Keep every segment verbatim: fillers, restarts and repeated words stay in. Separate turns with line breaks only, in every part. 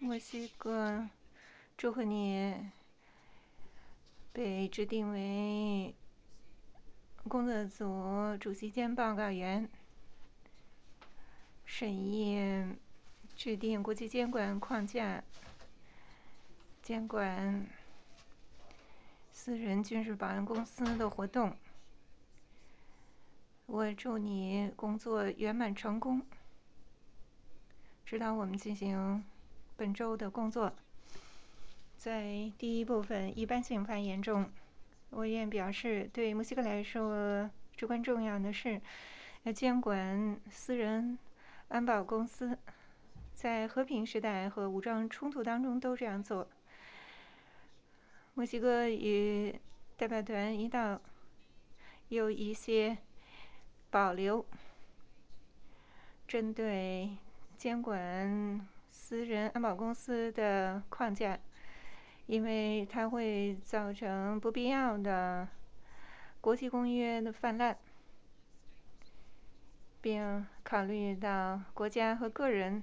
墨西哥，祝贺你被指定为工作组主席兼报告员，审议制定国际监管框架，监管私人军事保安公司的活动。我祝你工作圆满成功，指导我们进行本周的工作。在第一部分一般性发言中，我愿表示，对墨西哥来说至关重要的是要监管私人安保公司，在和平时代和武装冲突当中都这样做。墨西哥与代表团一道有一些保留，针对监管私人安保公司的框架，因为它会造成不必要的国际公约的泛滥，并考虑到国家和个人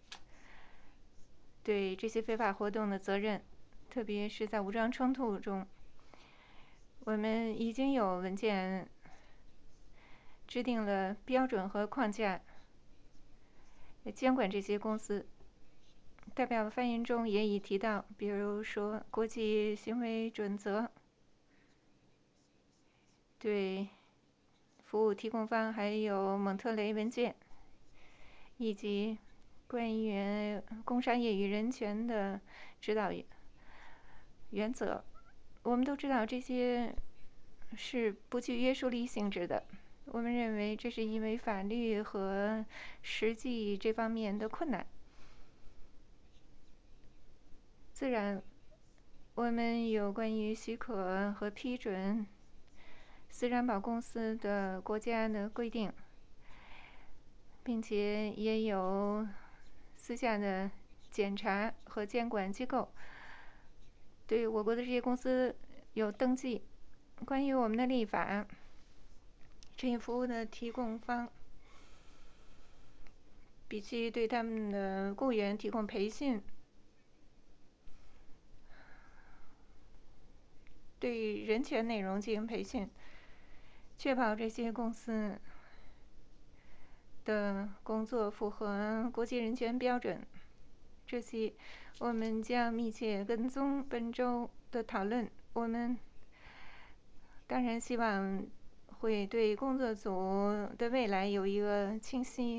对这些非法活动的责任，特别是在武装冲突中。我们已经有文件制定了标准和框架，监管这些公司。代表发言中也已提到，比如说国际行为准则，对服务提供方还有蒙特雷文件，以及关于工商业与人权的指导原则。我们都知道这些是不具约束力性质的。我们认为这是因为法律和实际这方面的困难。自然，我们有关于许可和批准私人安保公司的国家的规定，并且也有私下的检查和监管机构对我国的这些公司有登记。关于我们的立法，这些服务的提供方必须对他们的雇员提供培训，对人权内容进行培训，确保这些公司的工作符合国际人权标准。这些我们将密切跟踪本周的讨论。我们当然希望会对工作组的未来有一个清晰